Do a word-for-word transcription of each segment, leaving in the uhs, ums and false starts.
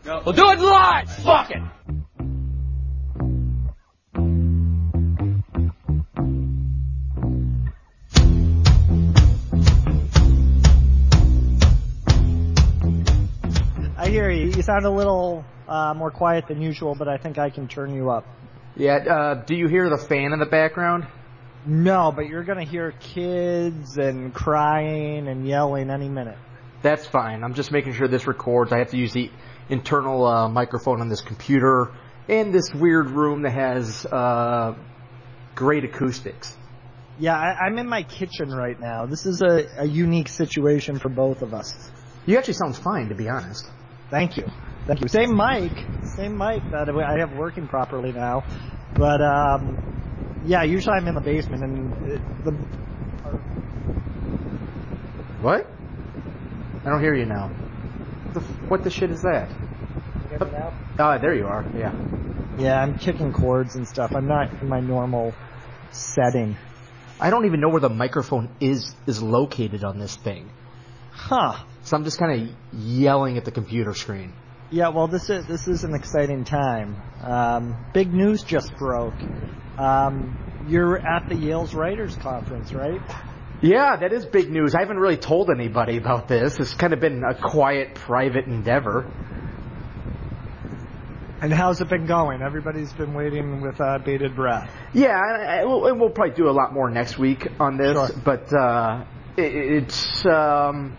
We'll do it live! Fuck it! I hear you. You sound a little uh, more quiet than usual, but I think I can turn you up. Yeah, uh, do you hear the fan in the background? No, but you're going to hear kids and crying and yelling any minute. That's fine. I'm just making sure this records. I have to use the internal uh, microphone on this computer in this weird room that has uh, great acoustics. Yeah, I, I'm in my kitchen right now. This is a, a unique situation for both of us. You actually sound fine, to be honest. Thank you. Thank you. Same mic. Same mic that I have working properly now. But, um, yeah, usually I'm in the basement and it, the... What? I don't hear you now. What the, what the shit is that? You get me now? Oh, there you are. Yeah. Yeah, I'm kicking cords and stuff. I'm not in my normal setting. I don't even know where the microphone is is located on this thing. Huh. So I'm just kind of yelling at the computer screen. Yeah, well, this is this is an exciting time. Um, big news just broke. Um, you're at the Yale's Writers Conference, right? Yeah, that is big news. I haven't really told anybody about this. It's kind of been a quiet, private endeavor. And how's it been going? Everybody's been waiting with uh, bated breath. Yeah, and we'll, we'll probably do a lot more next week on this. Sure. But uh, it, it's... Um,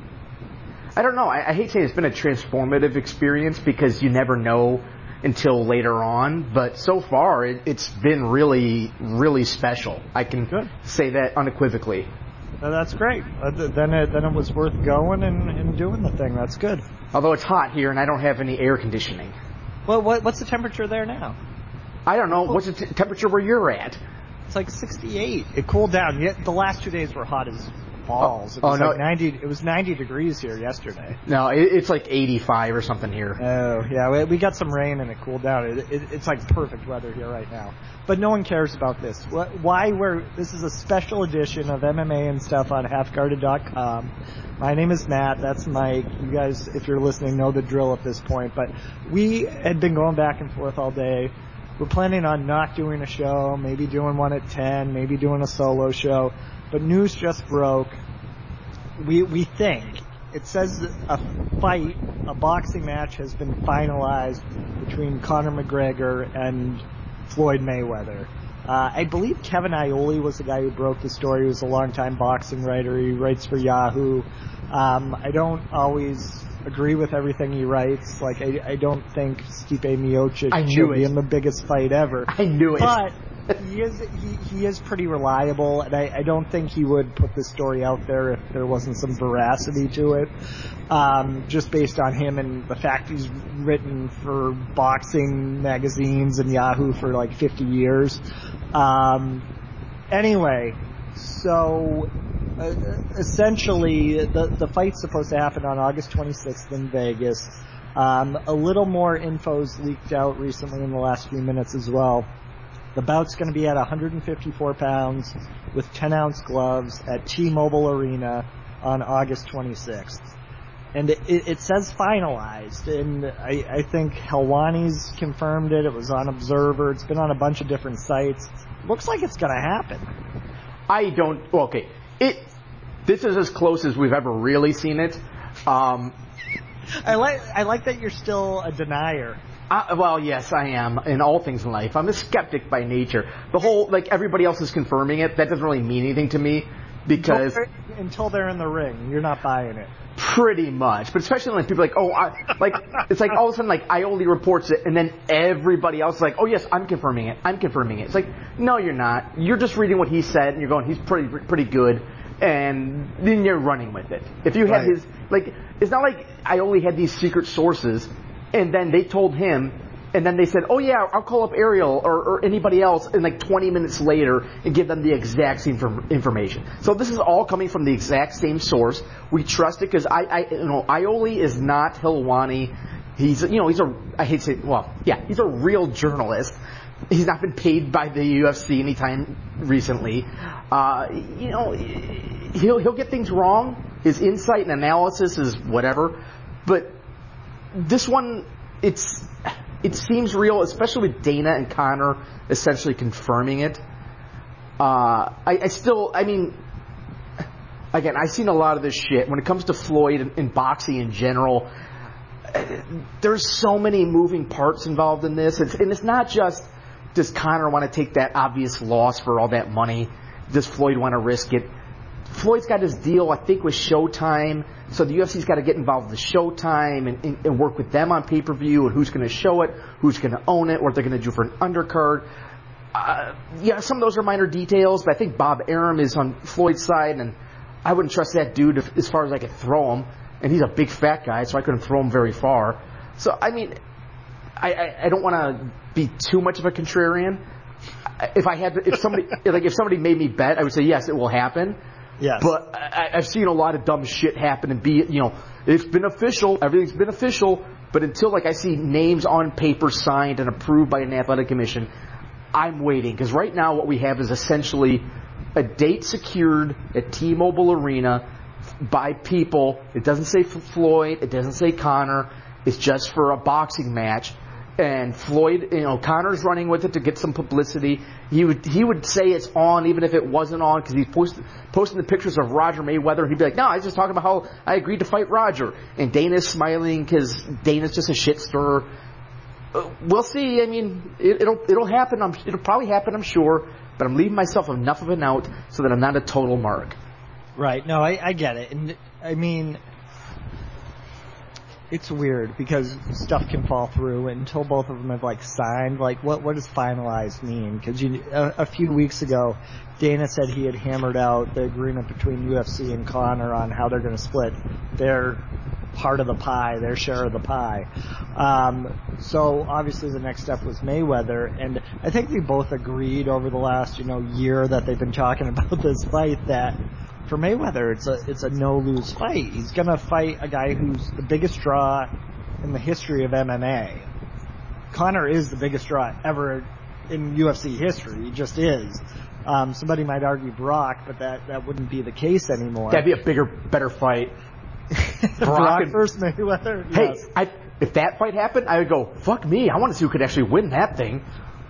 I don't know. I, I hate saying it's been a transformative experience because you never know until later on. But so far, it, it's been really, really special. I can Good. say that unequivocally. Uh, that's great. Uh, th- then it then it was worth going and, and doing the thing. That's good. Although it's hot here and I don't have any air conditioning. Well, what what's the temperature there now? I don't know. What's the t- temperature where you're at? It's like sixty-eight. It cooled down. Yet the last two days were hot as balls. It Oh, was oh, like no. ninety. It was ninety degrees here yesterday. No, it, it's like eighty-five or something here. Oh, yeah, we, we got some rain and it cooled down. It, it, it's like perfect weather here right now. But no one cares about this. Why we're, this is a special edition of M M A and stuff on half guarded dot com. My name is Matt. That's Mike. You guys, if you're listening, know the drill at this point. But we had been going back and forth all day. We're planning on not doing a show, maybe doing one at ten, maybe doing a solo show. But news just broke. We we think. It says a fight, a boxing match has been finalized between Conor McGregor and Floyd Mayweather. Uh, I believe Kevin Iole was the guy who broke the story. He was a longtime boxing writer. He writes for Yahoo. Um, I don't always agree with everything he writes. Like, I, I don't think Stipe Miocic I knew should it. be in the biggest fight ever. I knew it. But he is he, he is pretty reliable, and I, I don't think he would put this story out there if there wasn't some veracity to it. Um, just based on him and the fact he's written for boxing magazines and Yahoo for like fifty years. Um, anyway, so uh, essentially the the fight's supposed to happen on August twenty-sixth in Vegas. Um, a little more info's leaked out recently in the last few minutes as well. The bout's going to be at one hundred fifty-four pounds with ten ounce gloves at T-Mobile Arena on August twenty-sixth. And it, it says finalized, and I, I think Helwani's confirmed it. It was on Observer. It's been on a bunch of different sites. Looks like it's going to happen. I don't... Well, okay. It. This is as close as we've ever really seen it. Um, I like I like that you're still a denier. Uh, well, yes, I am in all things in life. I'm a skeptic by nature. The whole, like, everybody else is confirming it, that doesn't really mean anything to me because... Until they're, until they're in the ring, you're not buying it. Pretty much. But especially when people are like, oh, I, like, it's like all of a sudden, like, Iole reports it and then everybody else is like, oh, yes, I'm confirming it. I'm confirming it. It's like, no, you're not. You're just reading what he said and you're going, he's pretty, pretty good. And then you're running with it. If you had Right. his, like, it's not like Iole had these secret sources and then they told him, and then they said, oh yeah, I'll call up Ariel or, or anybody else in like twenty minutes later and give them the exact same information. So this is all coming from the exact same source. We trust it because I, I, you know, Iole is not Helwani. He's, you know, he's a, I hate to say, well, yeah, he's a real journalist. He's not been paid by the U F C anytime recently. Uh, you know, he'll, he'll get things wrong. His insight and analysis is whatever. But this one, it's it seems real, especially with Dana and Conor essentially confirming it. Uh, I, I still, I mean, again, I've seen a lot of this shit. When it comes to Floyd and, and boxing in general, there's so many moving parts involved in this. It's, and it's not just, does Conor want to take that obvious loss for all that money? Does Floyd want to risk it? Floyd's got his deal, I think, with Showtime. So the U F C's got to get involved with Showtime and, and, and work with them on pay-per-view and who's going to show it, who's going to own it, what they're going to do for an undercard. Uh, yeah, some of those are minor details, but I think Bob Arum is on Floyd's side, and I wouldn't trust that dude if, as far as I could throw him. And he's a big fat guy, so I couldn't throw him very far. So, I mean, I, I, I don't want to be too much of a contrarian. If I had to, if somebody, like if somebody made me bet, I would say yes, it will happen. Yes. But I, I've seen a lot of dumb shit happen and be, you know, it's been official, everything's been official, but until like I see names on paper signed and approved by an athletic commission, I'm waiting. Because right now what we have is essentially a date secured at T-Mobile Arena by people. It doesn't say for Floyd, it doesn't say Conor, it's just for a boxing match. And Floyd, you know, Conor's running with it to get some publicity. He would he would say it's on even if it wasn't on because he's post, posting the pictures of Roger Mayweather. He'd be like, no, I was just talking about how I agreed to fight Roger. And Dana's smiling because Dana's just a shit stirrer. Uh, we'll see. I mean, it, it'll it'll happen. I'm, it'll probably happen, I'm sure. But I'm leaving myself enough of an out so that I'm not a total mark. Right. No, I, I get it. And I mean, it's weird because stuff can fall through until both of them have like signed. Like, what what does finalized mean? Because you a, a few weeks ago, Dana said he had hammered out the agreement between U F C and Conor on how they're going to split their part of the pie, their share of the pie. Um, so obviously the next step was Mayweather, and I think we both agreed over the last you know year that they've been talking about this fight that. For Mayweather, it's a it's a no-lose fight. He's going to fight a guy who's the biggest draw in the history of M M A. Conor is the biggest draw ever in U F C history. He just is. Um, somebody might argue Brock, but that, that wouldn't be the case anymore. That'd be a bigger, better fight. Brock, Brock versus Mayweather? Hey, yes. I, if that fight happened, I would go, fuck me, I want to see who could actually win that thing.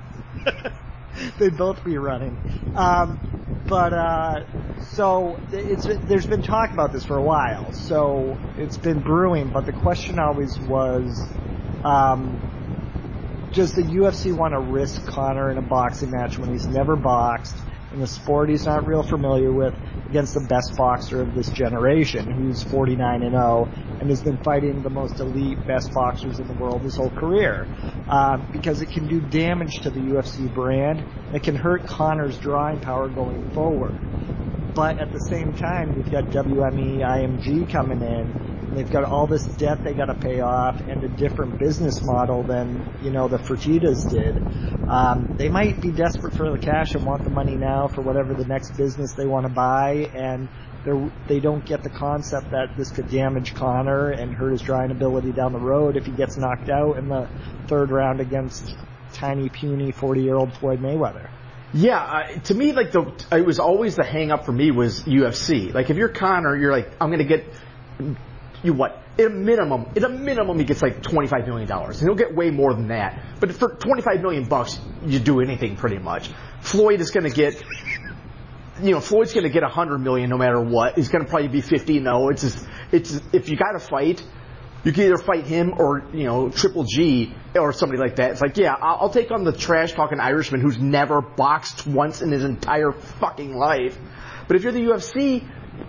They'd both be running. Um, but, uh, so, it's, there's been talk about this for a while, so it's been brewing, but the question always was, um, does the U F C want to risk Conor in a boxing match when he's never boxed, in a sport he's not real familiar with, against the best boxer of this generation, who's forty-nine and oh, and has been fighting the most elite, best boxers in the world his whole career. Um, because it can do damage to the U F C brand. It can hurt Conor's drawing power going forward. But at the same time, we've got W M E, I M G coming in, and they've got all this debt they got to pay off and a different business model than, you know, the Fertittas did. Um, they might be desperate for the cash and want the money now for whatever the next business they want to buy, and they're, they don't get the concept that this could damage Conor and hurt his drawing ability down the road if he gets knocked out in the third round against tiny, puny, forty-year-old Floyd Mayweather. Yeah, uh, to me, like, the it was always the hang-up for me was U F C. Like, if you're Conor, you're like, I'm going to get, you what, at a minimum, at a minimum he gets like twenty-five million dollars. And he'll get way more than that. But for twenty-five million bucks, you do anything pretty much. Floyd is going to get, you know, Floyd's going to get one hundred million no matter what. He's going to probably be fifty and oh. It's just, it's, if you got to fight, you can either fight him or, you know, Triple G or somebody like that. It's like, yeah, I'll, I'll take on the trash-talking Irishman who's never boxed once in his entire fucking life. But if you're the U F C,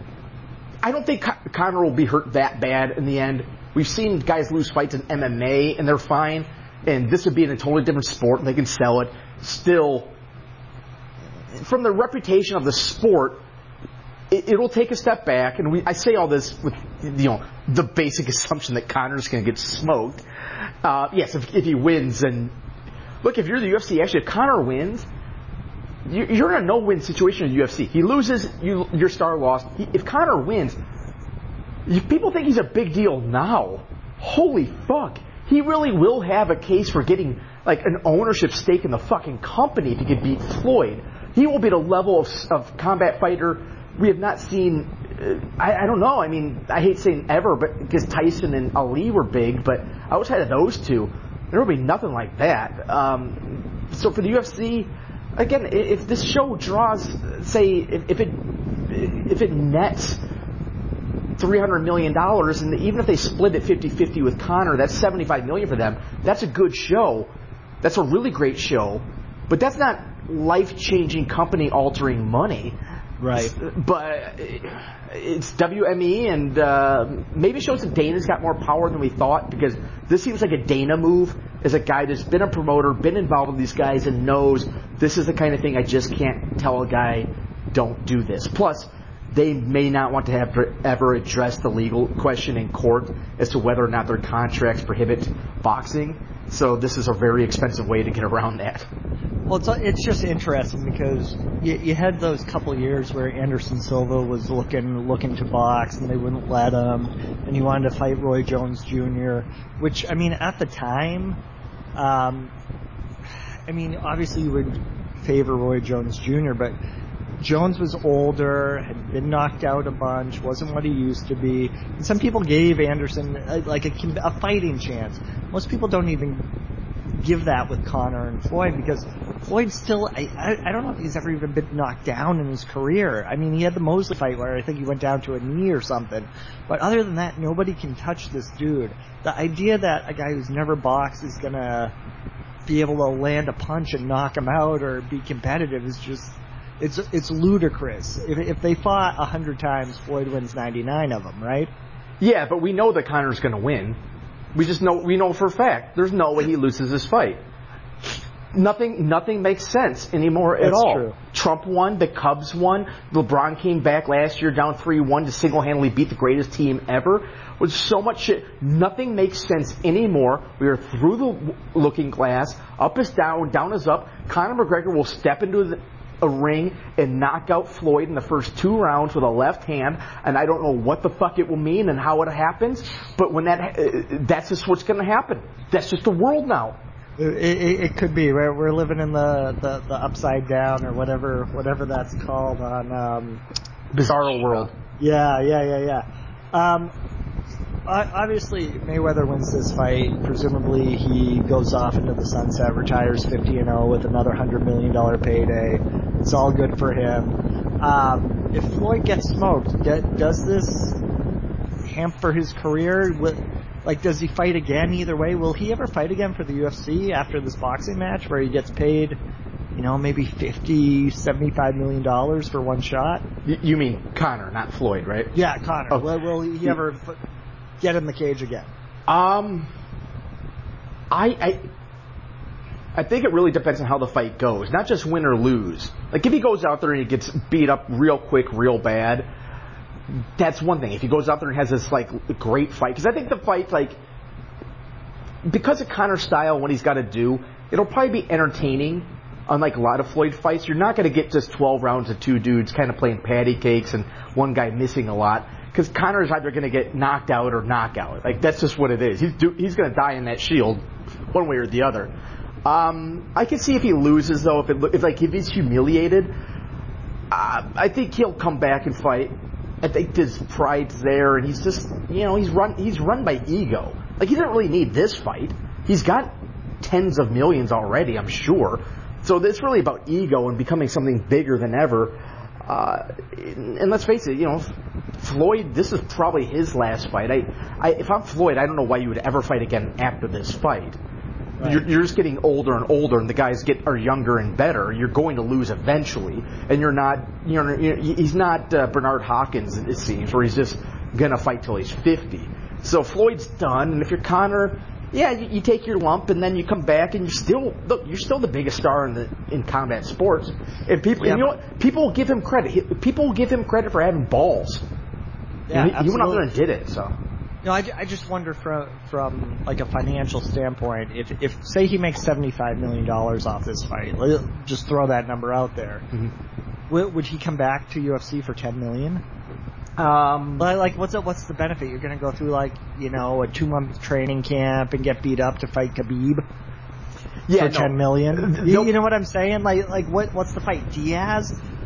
I don't think Con- Conor will be hurt that bad in the end. We've seen guys lose fights in M M A, and they're fine. And this would be in a totally different sport, and they can sell it. Still, from the reputation of the sport, it, it'll take a step back. And we, I say all this with, you know, the basic assumption that Conor's going to get smoked. Uh, yes, if, if he wins, and look, if you're the U F C, actually, if Conor wins, you, you're in a no-win situation in the U F C. He loses, you, your star lost. He, if Conor wins, if people think he's a big deal now, holy fuck, he really will have a case for getting like an ownership stake in the fucking company if he could beat Floyd. He will be the level of, of combat fighter we have not seen I, I don't know. I mean, I hate saying ever, but because Tyson and Ali were big, but outside of those two, there will be nothing like that. Um, so for the U F C, again, if this show draws, say, if, if it if it nets three hundred million dollars, and even if they split it fifty-fifty with Conor, that's seventy-five million dollars for them. That's a good show. That's a really great show. But that's not life-changing, company-altering money. Right. But it's W M E, and uh, maybe it shows that Dana's got more power than we thought, because this seems like a Dana move as a guy that's been a promoter, been involved with these guys, and knows this is the kind of thing I just can't tell a guy, don't do this. Plus, they may not want to have ever address the legal question in court as to whether or not their contracts prohibit boxing. So this is a very expensive way to get around that. Well, it's it's just interesting because you, you had those couple years where Anderson Silva was looking looking to box and they wouldn't let him, and he wanted to fight Roy Jones Junior, which, I mean, at the time, um, I mean, obviously you would favor Roy Jones Junior, but Jones was older, had been knocked out a bunch, wasn't what he used to be. And some people gave Anderson a, like a, a fighting chance. Most people don't even give that with Conor and Floyd, because Floyd still, I, I, I don't know if he's ever even been knocked down in his career. I mean, he had the Mosley fight where I think he went down to a knee or something. But other than that, nobody can touch this dude. The idea that a guy who's never boxed is going to be able to land a punch and knock him out or be competitive is just... It's it's ludicrous. If if they fought a hundred times, Floyd wins ninety-nine of them, right? Yeah, but we know that Conor's going to win. We just know we know for a fact there's no way he loses this fight. Nothing nothing makes sense anymore at That's all. True. Trump won, the Cubs won, LeBron came back last year down three one to single-handedly beat the greatest team ever. With so much shit, nothing makes sense anymore. We are through the looking glass. Up is down, down is up. Conor McGregor will step into the a ring and knock out Floyd in the first two rounds with a left hand, and I don't know what the fuck it will mean and how it happens, but when that uh, that's just what's going to happen. That's just the world now. It, it, it could be. We're, we're living in the, the, the upside down or whatever whatever that's called on um, Bizarro world. Yeah, yeah, yeah, yeah. Um, obviously, Mayweather wins this fight. Presumably, he goes off into the sunset, retires fifty and oh with another one hundred million dollars payday. It's all good for him. Um, if Floyd gets smoked, does this hamper his career? Like, does he fight again either way? Will he ever fight again for the U F C after this boxing match where he gets paid, you know, maybe fifty, seventy-five million dollars for one shot? You mean Conor, not Floyd, right? Yeah, Conor. Oh. Will, will he ever get in the cage again? Um, I, I, I think it really depends on how the fight goes, not just win or lose. Like, if he goes out there and he gets beat up real quick, real bad, that's one thing. If he goes out there and has this, like, great fight, because I think the fight, like, because of Conor's style, what he's got to do, it'll probably be entertaining. Unlike a lot of Floyd fights, you're not going to get just twelve rounds of two dudes kind of playing patty cakes and one guy missing a lot. Because Conor is either going to get knocked out or knockout. Like, that's just what it is. He's do, he's going to die in that shield, one way or the other. Um, I can see if he loses, though, if it if like if he's humiliated, uh, I think he'll come back and fight. I think his pride's there, and he's just, you know, he's run he's run by ego. Like, he doesn't really need this fight. He's got tens of millions already, I'm sure. So it's really about ego and becoming something bigger than ever. Uh, and let's face it, you know, Floyd, this is probably his last fight. I, I, if I'm Floyd, I don't know why you would ever fight again after this fight. Right. You're, you're just getting older and older, and the guys get are younger and better. You're going to lose eventually, and you're not. You know, he's not uh, Bernard Hopkins, it seems, where he's just gonna fight till he's fifty. So Floyd's done, and if you're Conor, yeah, you, you take your lump, and then you come back, and you're still look. You're still the biggest star in the in combat sports, and people. Yeah. And you know what? People will give him credit. He, people will give him credit for having balls. Yeah, he, absolutely. he went out there and did it. So. No, I, I just wonder from from like a financial standpoint, if if say he makes seventy-five million dollars off this fight, just throw that number out there. Mm-hmm. Would, would he come back to U F C for ten million? Um, but like, what's the, what's the benefit? You're going to go through like, you know, a two month training camp and get beat up to fight Khabib yeah, for no. ten million. You, you know what I'm saying? Like like what what's the fight? Diaz?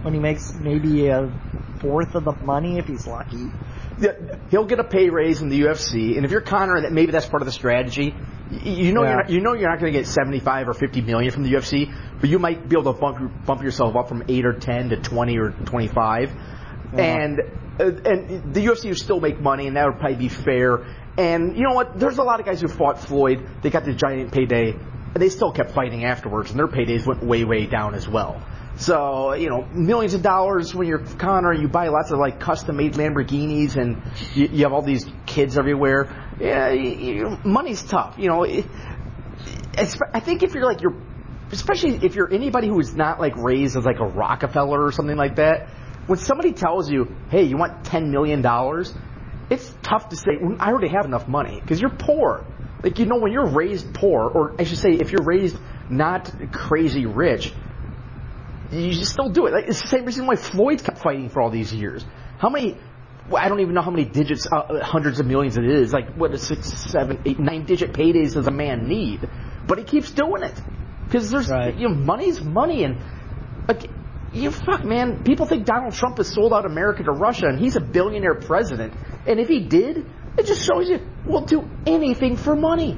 when he makes maybe a fourth of the money if he's lucky? He'll get a pay raise in the U F C, and if you're Conor, maybe that's part of the strategy. You know, yeah. you're not, you know, you're not going to get seventy-five or fifty million from the U F C, but you might be able to bump bump yourself up from eight or ten to twenty or twenty-five, yeah. and uh, and the U F C will still make money, and that would probably be fair. And you know what? There's a lot of guys who fought Floyd. They got the giant payday, and they still kept fighting afterwards, and their paydays went way, way down as well. So, you know, millions of dollars when you're Conor, you buy lots of, like, custom-made Lamborghinis, and you, you have all these kids everywhere. Yeah, you, you, money's tough. You know, it, it's, I think if you're, like, you're, especially if you're anybody who is not, like, raised as, like, a Rockefeller or something like that, when somebody tells you, hey, you want ten million dollars, it's tough to say, well, I already have enough money, because you're poor. Like, you know, when you're raised poor, or I should say, if you're raised not crazy rich, you just still do it. Like, it's the same reason why Floyd kept fighting for all these years. How many? Well, I don't even know how many digits, uh, hundreds of millions it is. Like, what, a six, seven, eight, nine-digit paydays does a man need? But he keeps doing it because there's, right. you know, money's money, and like, you fuck, man. People think Donald Trump has sold out America to Russia, and he's a billionaire president. And if he did, it just shows you we'll do anything for money.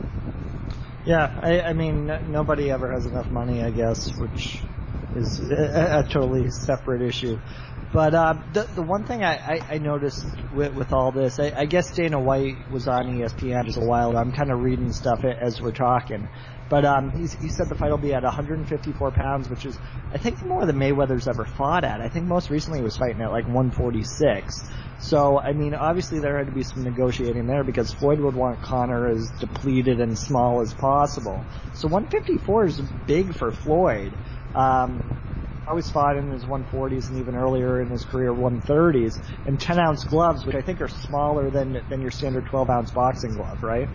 Yeah, I, I mean, n- nobody ever has enough money, I guess, which is a, a totally separate issue. But uh, the the one thing I, I, I noticed with, with all this, I, I guess Dana White was on E S P N just a while ago. I'm kind of reading stuff as we're talking. But um, he's, he said the fight will be at one hundred fifty-four pounds, which is, I think, more than Mayweather's ever fought at. I think most recently he was fighting at like one forty-six. So, I mean, obviously there had to be some negotiating there because Floyd would want Conor as depleted and small as possible. So one fifty-four is big for Floyd. Um, always fought in his one forties and even earlier in his career one thirties, and ten ounce gloves, which I think are smaller than than your standard twelve ounce boxing glove, right?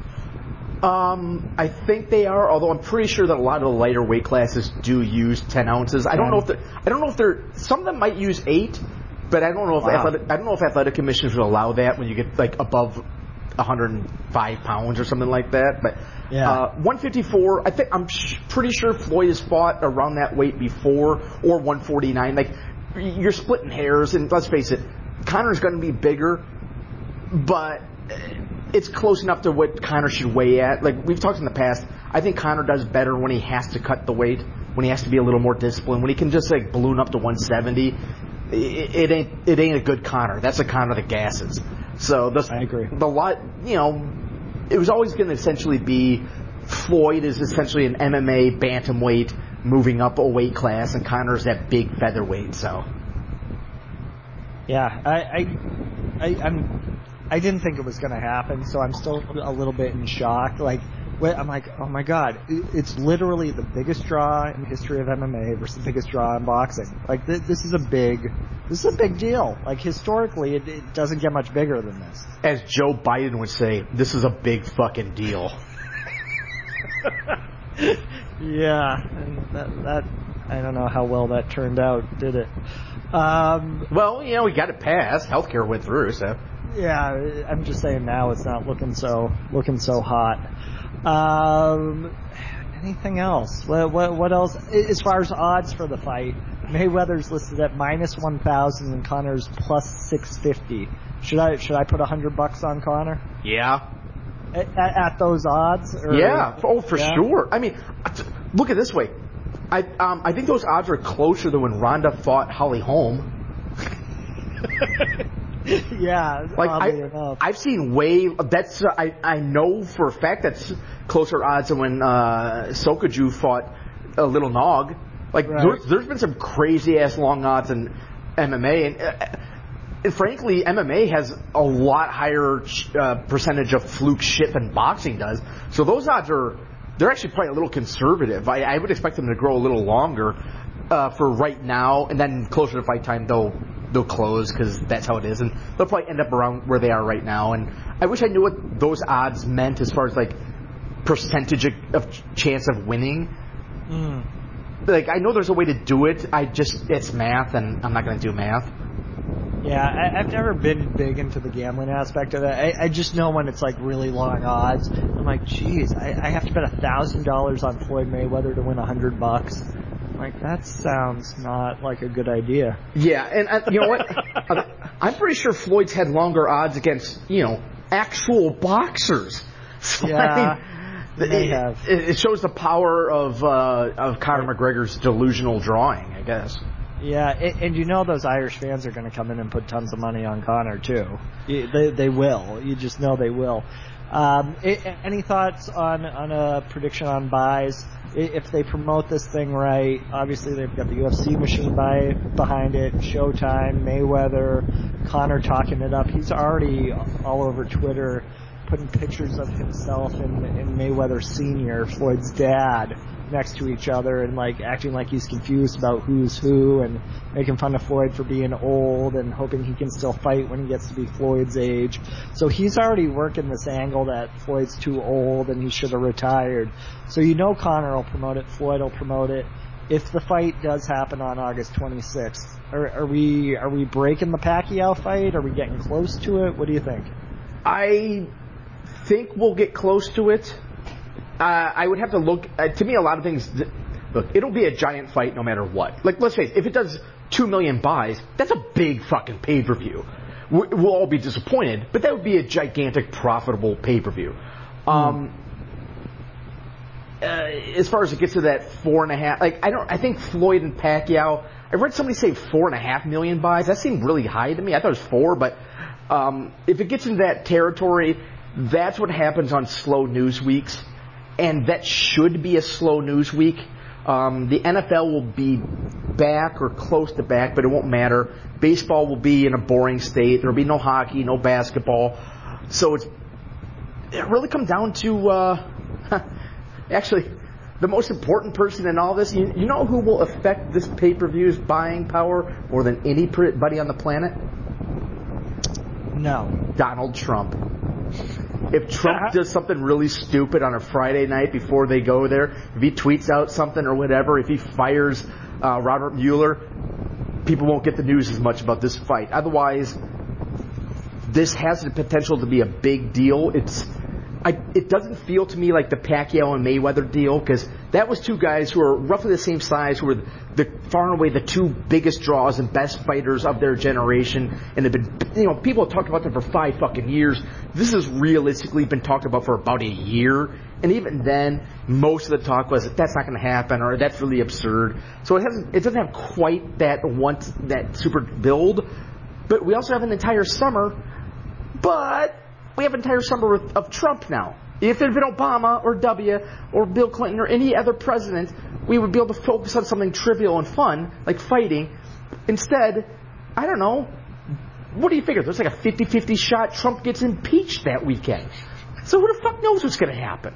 Um, I think they are, although I'm pretty sure that a lot of the lighter weight classes do use ten ounces. I don't know if they're, I don't know if they're, some of them might use eight, but I don't know if wow. athletic, I don't know if athletic commissions would allow that when you get like above one hundred five pounds or something like that. But yeah. uh, one fifty-four, I think I'm sh- pretty sure Floyd has fought around that weight before, or one forty-nine. Like, you're splitting hairs, and let's face it, Conor's going to be bigger, but it's close enough to what Conor should weigh at. Like, we've talked in the past, I think Conor does better when he has to cut the weight, when he has to be a little more disciplined, when he can just like balloon up to one seventy. It, it ain't it ain't a good Conor. That's a Conor that gasses. So the, I agree. The lot, you know, it was always going to essentially be Floyd is essentially an M M A bantamweight moving up a weight class, and Conor's that big featherweight. So yeah, I I, I I'm. I didn't think it was going to happen, so I'm still a little bit in shock. Like, I'm like, oh my god, it's literally the biggest draw in the history of M M A versus the biggest draw in boxing. Like, th- this is a big, this is a big deal. Like, historically, it, it doesn't get much bigger than this. As Joe Biden would say, this is a big fucking deal. Yeah, and that, that, I don't know how well that turned out, did it? Um, well, you know, we got it passed. Healthcare went through, so. Yeah, I'm just saying now it's not looking so looking so hot. Um, anything else? What, what what else? As far as odds for the fight, Mayweather's listed at minus one thousand and Conor's plus six fifty. Should I should I put a hundred bucks on Conor? Yeah. At, at, at those odds? Or, yeah. Oh, for yeah. sure. I mean, look at it this way. I um I think those odds are closer than when Ronda fought Holly Holm. Yeah, like I, enough. I've seen way that's uh, I I know for a fact that's closer odds than when uh, Sokoju fought a Little Nog. Like right. there's, there's been some crazy ass long odds in M M A, and, uh, and frankly, M M A has a lot higher uh, percentage of fluke shit than boxing does. So those odds are they're actually probably a little conservative. I, I would expect them to grow a little longer uh, for right now, and then closer to fight time they'll. They'll close because that's how it is, and they'll probably end up around where they are right now. And I wish I knew what those odds meant as far as like percentage of, of chance of winning. Mm. Like I know there's a way to do it. I just it's math, and I'm not going to do math. Yeah, I, I've never been big into the gambling aspect of it. I, I just know when it's like really long odds. I'm like, geez, I, I have to bet a thousand dollars on Floyd Mayweather to win a hundred bucks. Like, that sounds not like a good idea. Yeah, and uh, you know what? I'm pretty sure Floyd's had longer odds against, you know, actual boxers. So, Yeah, I mean, they it, have. it shows the power of uh, of Conor McGregor's delusional drawing, I guess. Yeah, and, and you know those Irish fans are going to come in and put tons of money on Conor, too. They, they will. You just know they will. Um, any thoughts on, on a prediction on buys? If they promote this thing right, obviously they've got the U F C machine by, behind it, Showtime, Mayweather, Conor talking it up. He's already all over Twitter putting pictures of himself and, and Mayweather Senior, Floyd's dad, next to each other and like acting like he's confused about who's who and making fun of Floyd for being old and hoping he can still fight when he gets to be Floyd's age. So he's already working this angle that Floyd's too old and he should have retired. So you know Conor will promote it, Floyd will promote it. If the fight does happen on August twenty-sixth, are, are we are we breaking the Pacquiao fight? Are we getting close to it? What do you think? I think we'll get close to it. Uh, I would have to look. Uh, to me, a lot of things. Look, it'll be a giant fight no matter what. Like, let's face it, if it does two million buys, that's a big fucking pay per view. We'll all be disappointed, but that would be a gigantic, profitable pay per view. Um, uh, as far as it gets to that four and a half, like I don't. I think Floyd and Pacquiao. I read somebody say four and a half million buys. That seemed really high to me. I thought it was four, but um, if it gets into that territory, that's what happens on slow news weeks. And that should be a slow news week. Um, the N F L will be back or close to back, but it won't matter. Baseball will be in a boring state. There will be no hockey, no basketball. So it's it really comes down to uh, actually the most important person in all this. You, you know who will affect this pay-per-view's buying power more than anybody on the planet? No. Donald Trump. If Trump does something really stupid on a Friday night before they go there, if he tweets out something or whatever, if he fires uh, Robert Mueller, people won't get the news as much about this fight. Otherwise, this has the potential to be a big deal. It's, I, it doesn't feel to me like the Pacquiao and Mayweather deal, because that was two guys who are roughly the same size, who were the far and away the two biggest draws and best fighters of their generation, and have been, you know, people have talked about them for five fucking years. This has realistically been talked about for about a year, and even then, most of the talk was that's not going to happen, or that's really absurd. So it hasn't, it doesn't have quite that once that super build, but we also have an entire summer, but we have an entire summer of, of Trump now. If it had been Obama or W or Bill Clinton or any other president, we would be able to focus on something trivial and fun, like fighting. Instead, I don't know, what do you figure? There's like a fifty-fifty shot Trump gets impeached that weekend. So who the fuck knows what's going to happen?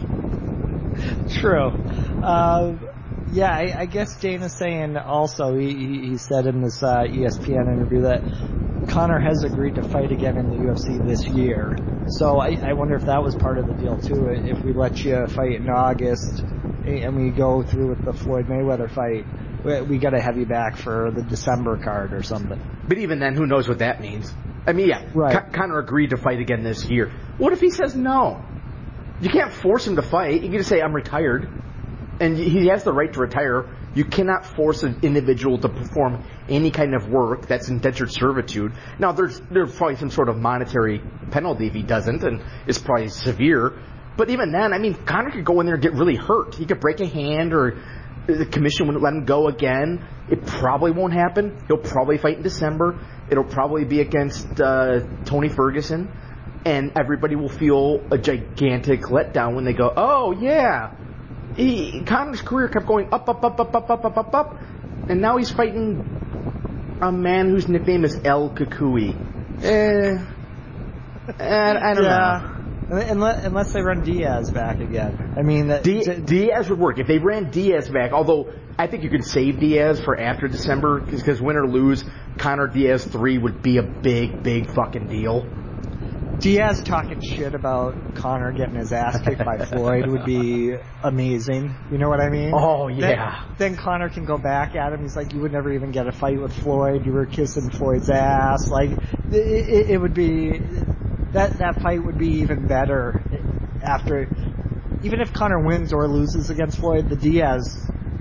True. Uh, yeah, I, I guess Dana's saying also, he, he said in this uh, E S P N interview that Conor has agreed to fight again in the U F C this year. So I, I wonder if that was part of the deal too. If we let you fight in August and we go through with the Floyd Mayweather fight, we, we got to have you back for the December card or something. But even then, who knows what that means? I mean, yeah, right. Con- Conor agreed to fight again this year. What if he says no? You can't force him to fight. You can just say, I'm retired. And he has the right to retire. You cannot force an individual to perform any kind of work that's indentured servitude. Now, there's there's probably some sort of monetary penalty if he doesn't, and it's probably severe. But even then, I mean, Conor could go in there and get really hurt. He could break a hand, or the commission wouldn't let him go again. It probably won't happen. He'll probably fight in December. It'll probably be against uh, Tony Ferguson. And everybody will feel a gigantic letdown when they go, oh, yeah. He, Conor's career kept going up, up, up, up, up, up, up, up, up, and now he's fighting a man whose nickname is El Kukui. Eh, and I don't yeah. know. Unless, unless they run Diaz back again. I mean, D- d- Diaz would work if they ran Diaz back. Although I think you could save Diaz for after December, because win or lose, Conor Diaz three would be a big, big fucking deal. Diaz talking shit about Conor getting his ass kicked by Floyd would be amazing. You know what I mean? Oh, yeah. Then, then Conor can go back at him. He's like, you would never even get a fight with Floyd. You were kissing Floyd's ass. Like, it, it, it would be... That, that fight would be even better after... Even if Conor wins or loses against Floyd, the Diaz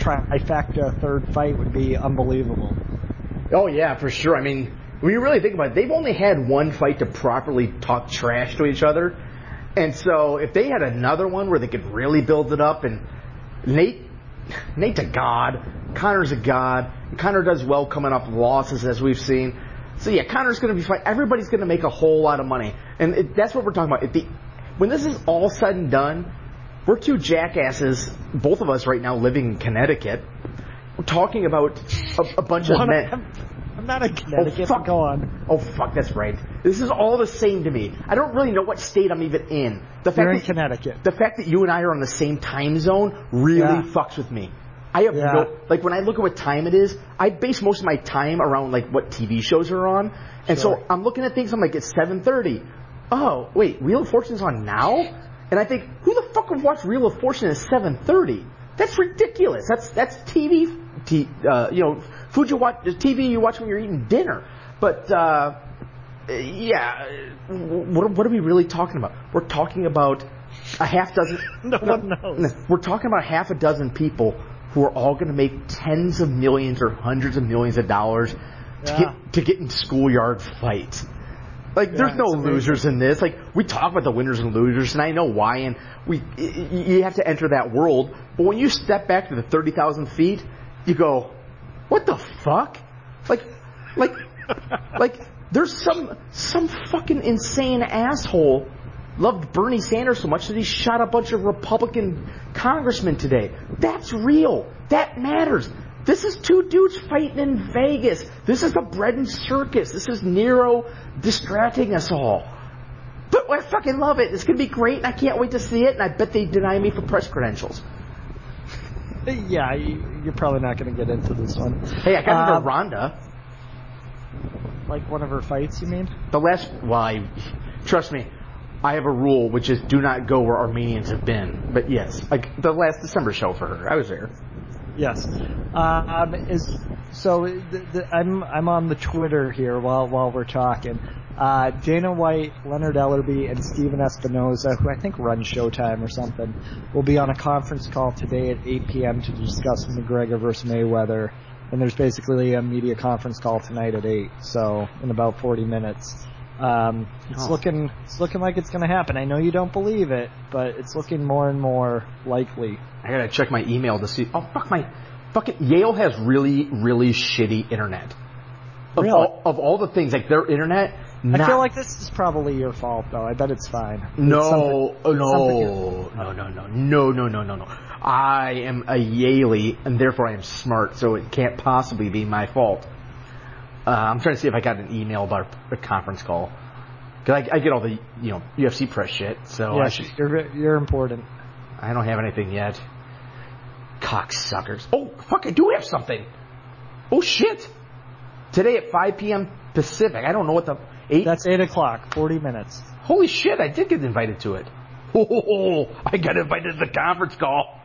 trifecta third fight would be unbelievable. Oh, yeah, for sure. I mean, when you really think about it, they've only had one fight to properly talk trash to each other. And so if they had another one where they could really build it up, and Nate, Nate's a god, Conor's a god, Conor does well coming off losses as we've seen. So yeah, Conor's going to be fine. Everybody's going to make a whole lot of money. And it, that's what we're talking about. At the, when this is all said and done, we're two jackasses, both of us right now living in Connecticut. We're talking about a, a bunch of men. I'm, I'm not in Connecticut. Oh, fuck. Go on. Oh, fuck, that's right. This is all the same to me. I don't really know what state I'm even in. The fact You're in that, Connecticut. The fact that you and I are on the same time zone really Yeah. fucks with me. I have Yeah. no... Like, when I look at what time it is, I base most of my time around, like, what T V shows are on. And Sure. so I'm looking at things, I'm like, it's seven thirty. Oh, wait, Wheel of Fortune's on now? And I think, who the fuck would watch Wheel of Fortune at seven thirty? That's ridiculous. That's that's T V... T, uh, you know, food you watch, T V you watch when you're eating dinner. But, uh, yeah, what, what are we really talking about? We're talking about a half dozen. No one knows. We're talking about half a dozen people who are all going to make tens of millions or hundreds of millions of dollars to Yeah. get to get in schoolyard fights. Like, Yeah, there's no it's amazing. losers in this. Like, we talk about the winners and losers, and I know why, and we y- y- you have to enter that world. But when you step back to the thirty thousand feet, you go, what the fuck? Like, like, like, there's some some fucking insane asshole loved Bernie Sanders so much that he shot a bunch of Republican congressmen today. That's real. That matters. This is two dudes fighting in Vegas. This is the bread and circus. This is Nero distracting us all. But I fucking love it. It's going to be great, and I can't wait to see it, and I bet they deny me for press credentials. Yeah, you, you're probably not going to get into this one. Hey, I got Uh, into Rhonda. Like one of her fights, you mean? The last, well, I, trust me, I have a rule, which is do not go where Armenians have been. But yes, like the last December show for her, I was there. Yes. Um, is so the, the, I'm I'm on the Twitter here while while we're talking. Uh, Dana White, Leonard Ellerby, and Steven Espinoza, who I think run Showtime or something, will be on a conference call today at eight p.m. to discuss McGregor versus Mayweather. And there's basically a media conference call tonight at eight, so in about forty minutes. Um, it's Oh. looking it's looking like it's going to happen. I know you don't believe it, but it's looking more and more likely. I gotta check my email to see. Oh fuck my, fucking Yale has really really shitty internet. Of Really? all of all the things, like their internet. Not, I feel like this is probably your fault, though. I bet it's fine. It's no, something- oh, it's no, something- no, no, no, no, no, no, no, no. I am a Yaley, and therefore I am smart, so it can't possibly be my fault. Uh, I'm trying to see if I got an email about a conference call. Cause I, I get all the, you know, U F C press shit, so I Yeah, should, you're you're important. I don't have anything yet. Cocksuckers. Oh, fuck, I do have something. Oh, shit. Today at five p.m. Pacific. I don't know what the... eight That's eight o'clock. Forty minutes. Holy shit, I did get invited to it. Oh, I got invited to the conference call.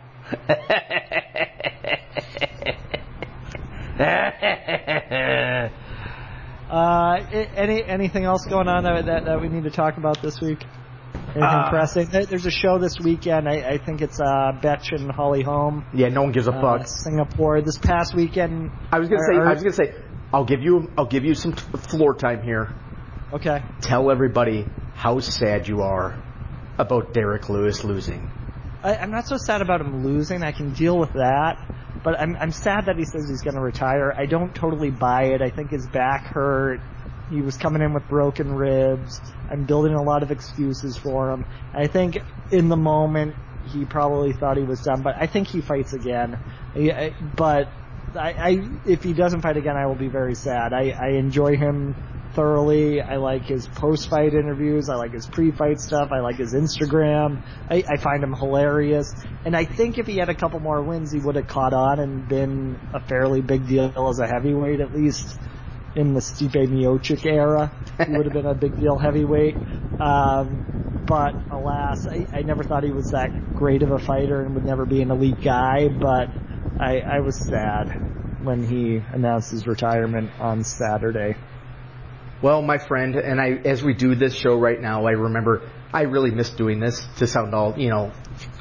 Uh, i- any anything else going on that, that that we need to talk about this week? Anything Uh, pressing? There- There's a show this weekend. I, I think it's uh, Betch and Holly Holm. Yeah, no one gives a Uh, fuck. Singapore. This past weekend. I was gonna are- say, are- I was gonna say, I'll give you, I'll give you some t- floor time here. Okay. Tell everybody how sad you are about Derek Lewis losing. I, I'm not so sad about him losing. I can deal with that. But I'm I'm sad that he says he's going to retire. I don't totally buy it. I think his back hurt. He was coming in with broken ribs. I'm building a lot of excuses for him. I think in the moment he probably thought he was done, but I think he fights again. I, but I, I if he doesn't fight again, I will be very sad. I, I enjoy him thoroughly. I like his post-fight interviews. I like his pre-fight stuff. I like his Instagram. I, I find him hilarious. And I think if he had a couple more wins, he would have caught on and been a fairly big deal as a heavyweight, at least in the Stipe Miocic era. He would have been a big deal heavyweight. Um, but alas, I, I never thought he was that great of a fighter and would never be an elite guy. But I, I was sad when he announced his retirement on Saturday. Well, my friend, and I, as we do this show right now, I remember I really miss doing this to sound all, you know,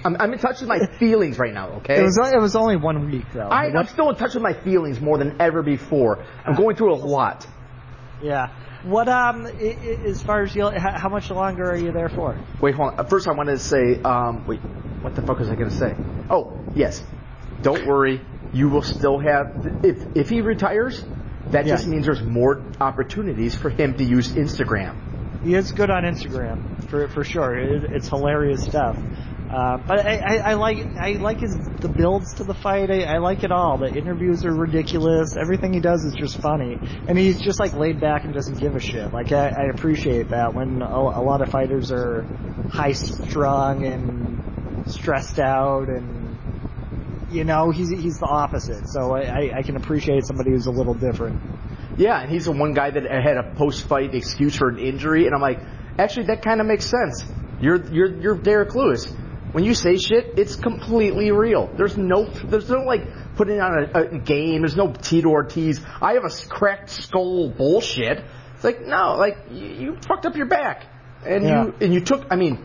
I'm, I'm in touch with my feelings right now, okay? It was it was only one week, though. I, I'm still in touch with my feelings more than ever before. I'm going through a lot. Yeah. What, um, I, I, as far as you, how, how much longer are you there for? Wait, hold on. First, I wanted to say, um, wait, what the fuck was I going to say? Oh, yes. Don't worry. You will still have, if if he retires, that Yeah. just means there's more opportunities for him to use Instagram. He is good on Instagram, for for sure. It, it's hilarious stuff. Uh, but I, I, I like I like his the builds to the fight. I, I like it all. The interviews are ridiculous. Everything he does is just funny, and he's just like laid back and doesn't give a shit. Like I, I appreciate that when a, a lot of fighters are high strung and stressed out, and you know he's he's the opposite. So I, I, I can appreciate somebody who's a little different. Yeah, and he's the one guy that had a post-fight excuse for an injury, and I'm like, actually, that kind of makes sense. You're you're you're Derek Lewis. When you say shit, it's completely real. There's no there's no like putting on a, a game. There's no Tito Ortiz. I have a cracked skull bullshit. It's like no, like you, you fucked up your back, and Yeah. you and you took. I mean,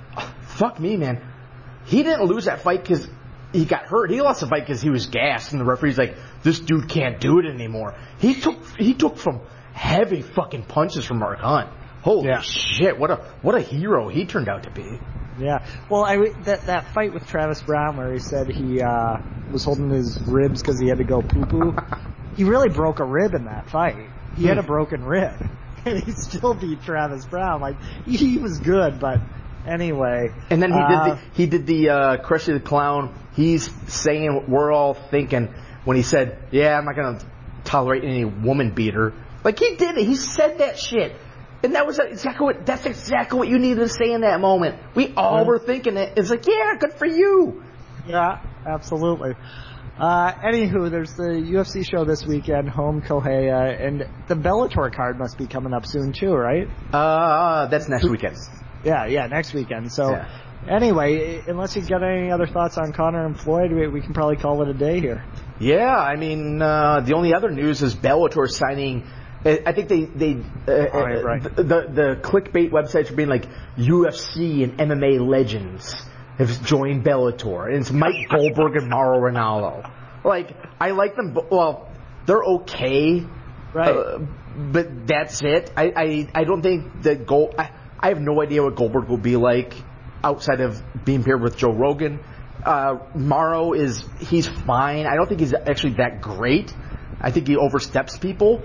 fuck me, man. He didn't lose that fight because he got hurt. He lost the fight because he was gassed, and the referee's like, "This dude can't do it anymore." He took he took from heavy fucking punches from Mark Hunt. Holy Yeah. shit! What a what a hero he turned out to be. Yeah. Well, I that that fight with Travis Brown where he said he uh, was holding his ribs because he had to go poo poo. He really broke a rib in that fight. He had a broken rib, and he still beat Travis Brown. Like he was good, but anyway. And then he uh, did the, he did the uh, Krusty the Clown. He's saying what we're all thinking when he said, "Yeah, I'm not gonna tolerate any woman beater." Like he did it. He said that shit. And that was exactly what, that's exactly what you needed to say in that moment. We all were thinking it. It's like, yeah, good for you. Yeah, absolutely. Uh, anywho, there's the U F C show this weekend, home Kohei, uh, and the Bellator card must be coming up soon too, right? Uh, that's next weekend. Yeah, yeah, next weekend. So, Yeah. anyway, unless you got any other thoughts on Conor and Floyd, we, we can probably call it a day here. Yeah, I mean, uh, the only other news is Bellator signing. I think they they uh, Oh, right, right. The, the the clickbait websites are being like U F C and M M A legends have joined Bellator, and it's Mike Goldberg and Mauro Ranallo. Like I like them. But, well, they're okay, Right. uh, but that's it. I, I, I don't think that Gold. I, I have no idea what Goldberg will be like outside of being paired with Joe Rogan. Uh, Mauro is he's fine. I don't think he's actually that great. I think he oversteps people.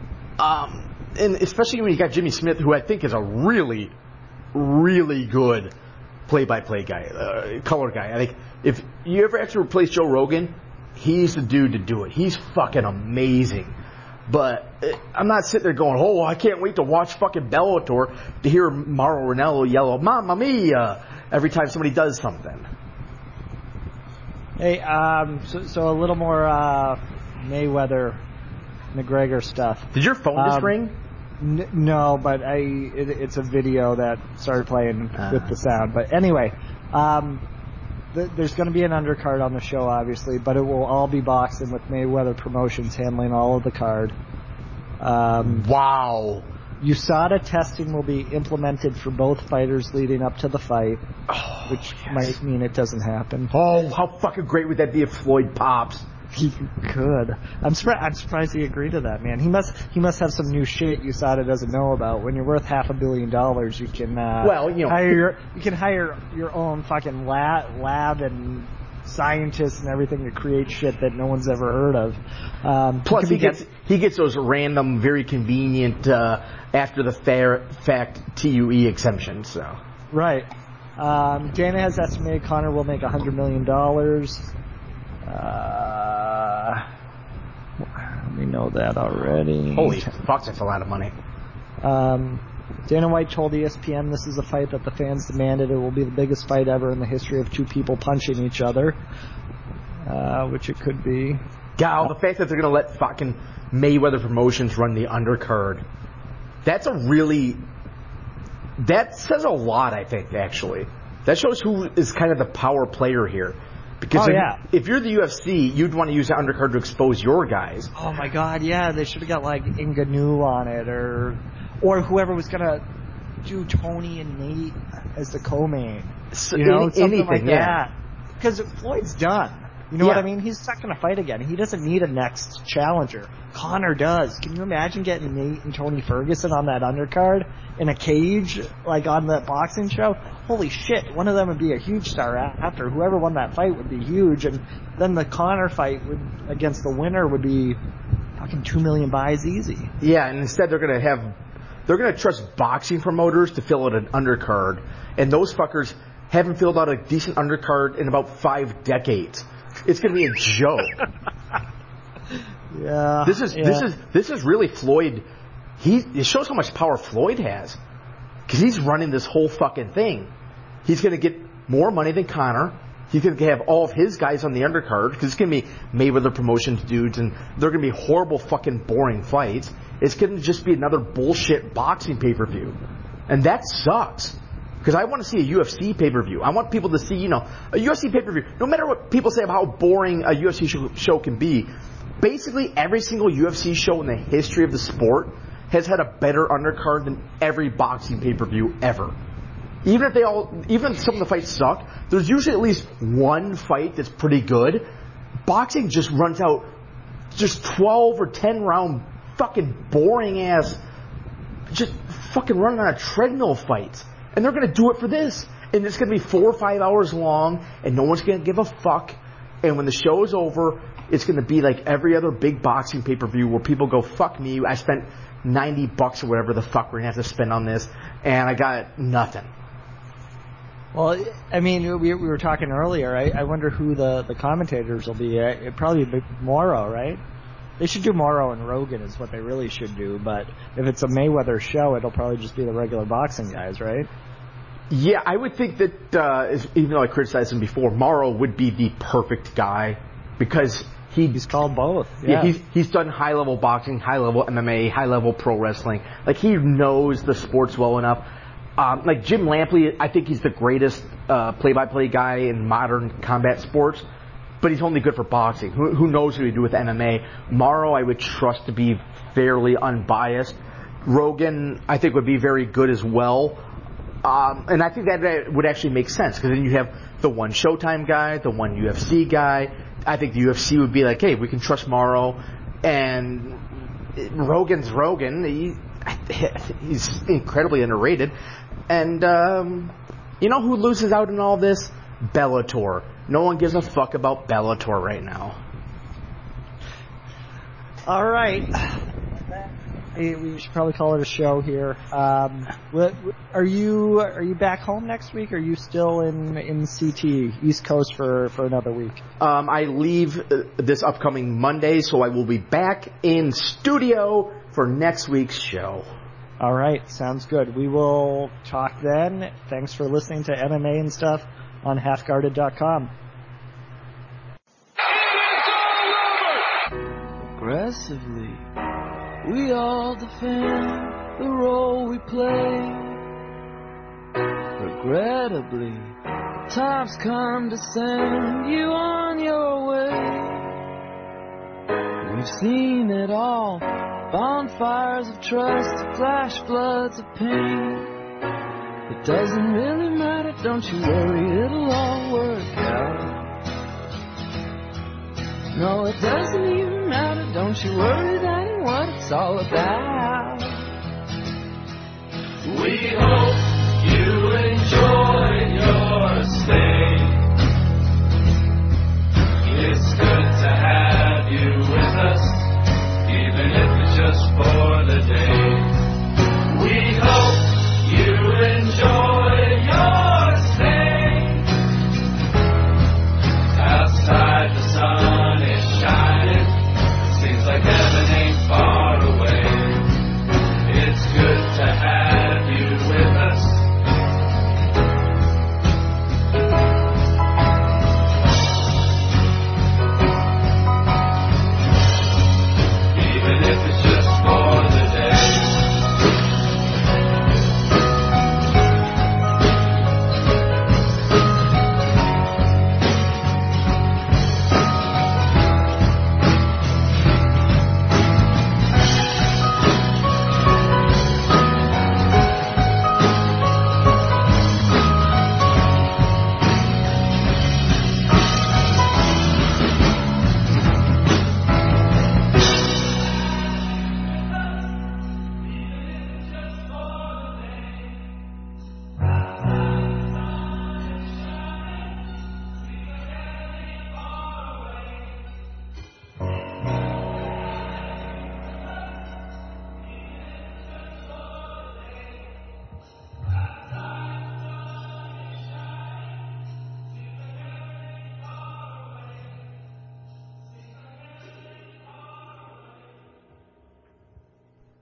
Um, and especially when you got Jimmy Smith, who I think is a really, really good play-by-play guy, uh, color guy. I think if you ever have to replace Joe Rogan, he's the dude to do it. He's fucking amazing. But uh, I'm not sitting there going, oh, I can't wait to watch fucking Bellator to hear Mauro Ranallo yell, Mamma Mia, every time somebody does something. Hey, um, so, so a little more uh, Mayweather McGregor stuff. Did your phone just Um, ring? N- no, but I it, it's a video that started playing Ah. with the sound. But anyway, um, th- there's going to be an undercard on the show, obviously, but it will all be boxing with Mayweather Promotions handling all of the card. Um, Wow. U S A D A testing will be implemented for both fighters leading up to the fight, Oh, which yes. might mean it doesn't happen. Oh, how fucking great would that be if Floyd pops? He could. I'm surprised. I'm surprised he agreed to that, man. He must. He must have some new shit U S A D A doesn't know about. When you're worth half a billion dollars, you can. Uh, Well, you know- hire your, you can hire your own fucking lab, lab and scientists and everything to create shit that no one's ever heard of. Um, Plus, could he be gets he gets those random, very convenient uh, after the fair fact T U E exemptions. So right. Um, Dana has estimated Conor will make a hundred million dollars. Uh, we know that already. holy fuck, that's a lot of money. Um, Dana White told E S P N this is a fight that the fans demanded. It will be the biggest fight ever in the history of two people punching each other, uh, which it could be. God, the fact that they're gonna let fucking Mayweather Promotions run the undercard, that's a really that says a lot. I think actually, that shows who is kind of the power player here. Because Oh, if, yeah. if you're the U F C, you'd want to use the undercard to expose your guys. Oh my God, yeah, they should have got like Ngannou on it, or or whoever was gonna do Tony and Nate as the co-main. You know, Any, something anything, like yeah. that. Because Floyd's done. You know Yeah. what I mean? He's not going to fight again. He doesn't need a next challenger. Connor does. Can you imagine getting Nate and Tony Ferguson on that undercard in a cage, like on the boxing show? Holy shit, one of them would be a huge star after. Whoever won that fight would be huge, and then the Connor fight would, against the winner would be fucking two million buys easy. Yeah, and instead they're going to have, they're going to trust boxing promoters to fill out an undercard, and those fuckers haven't filled out a decent undercard in about five decades. It's going to be a joke. Yeah. This is yeah. this is this is really Floyd. He it shows how much power Floyd has, because he's running this whole fucking thing. He's going to get more money than Connor. He's going to have all of his guys on the undercard, because it's going to be Mayweather Promotions dudes, and they're going to be horrible, fucking boring fights. It's going to just be another bullshit boxing pay per view, and that sucks. Because I want to see a U F C pay-per-view. I want people to see, you know, a U F C pay-per-view. No matter what people say about how boring a U F C show, show can be, basically every single U F C show in the history of the sport has had a better undercard than every boxing pay-per-view ever. Even if they all, even if some of the fights suck, there's usually at least one fight that's pretty good. Boxing just runs out just twelve or ten round fucking boring ass, just fucking running on a treadmill fights. And they're going to do it for this. And it's going to be four or five hours long, and no one's going to give a fuck. And when the show's over, it's going to be like every other big boxing pay-per-view where people go, fuck me, I spent ninety bucks or whatever the fuck we're going to have to spend on this, and I got nothing. Well, I mean, we, we were talking earlier. I, I wonder who the, the commentators will be. It'd probably be Morrow, right? They should do Morrow and Rogan is what they really should do. But if it's a Mayweather show, it'll probably just be the regular boxing guys, right? Yeah, I would think that, uh, even though I criticized him before, Morrow would be the perfect guy, because he, he's called both. Yeah, yeah he's, he's done high-level boxing, high-level M M A, high-level pro wrestling. Like, he knows the sports well enough. Um, like Jim Lampley, I think he's the greatest uh, play-by-play guy in modern combat sports, but he's only good for boxing. Who, who knows what he do with M M A? Morrow, I would trust to be fairly unbiased. Rogan, I think, would be very good as well. Um, and I think that, that would actually make sense, because then you have the one Showtime guy, the one U F C guy. I think the U F C would be like, hey, we can trust Morrow. And Rogan's Rogan. He, he's incredibly underrated. And, um, you know who loses out in all this? Bellator. No one gives a fuck about Bellator right now. All right. We should probably call it a show here. Um, what, are you are you back home next week? Or are you still in, in C T, East Coast, for, for another week? Um, I leave uh, this upcoming Monday, so I will be back in studio for next week's show. All right, sounds good. We will talk then. Thanks for listening to M M A and stuff on half guarded dot com. Aggressively, we all defend the role we play. Regrettably, the time's come to send you on your way. We've seen it all, bonfires of trust, flash floods of pain. It doesn't really matter, don't you worry, it'll all work out. No, it doesn't even matter, don't you worry, that ain't what it's all about. We hope you enjoy your stay. It's good to have you with us, even if it's just for the day. We hope you enjoy your stay. Outside the sun is shining, seems like heaven ain't far away. It's good to have you with us,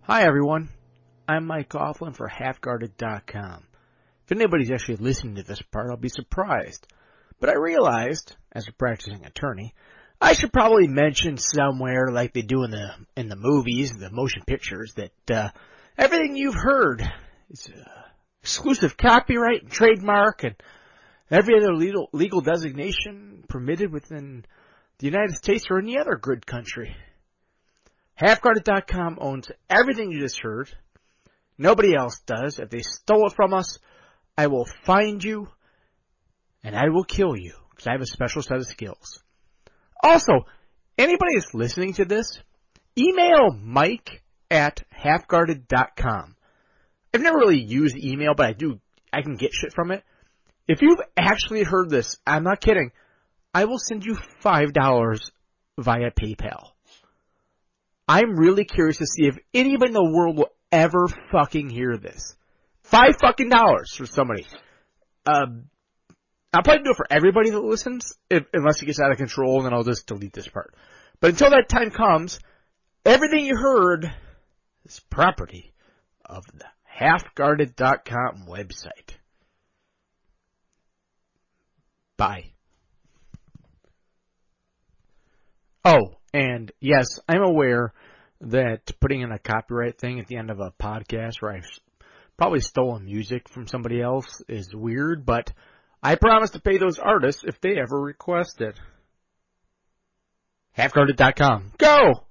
Hi everyone, I'm Mike Coughlin for half guarded dot com. If anybody's actually listening to this part, I'll be surprised. But I realized, as a practicing attorney, I should probably mention somewhere, like they do in the in the movies, the motion pictures, that uh, everything you've heard is uh, exclusive copyright and trademark and every other legal, legal designation permitted within the United States or any other good country. half guarded dot com owns everything you just heard. Nobody else does. If they stole it from us, I will find you and I will kill you because I have a special set of skills. Also, anybody that's listening to this, email Mike at half guarded dot com. I've never really used email, but I do, I can get shit from it. If you've actually heard this, I'm not kidding, I will send you five dollars via PayPal. I'm really curious to see if anybody in the world will ever fucking hear this. Five fucking dollars for somebody. Um, I'll probably do it for everybody that listens, if, unless it gets out of control, and then I'll just delete this part. But until that time comes, everything you heard is property of the half guarded dot com website. Bye. Oh, and yes, I'm aware that putting in a copyright thing at the end of a podcast where I've probably stolen music from somebody else is weird, but I promise to pay those artists if they ever request it. half guarded dot com. Go!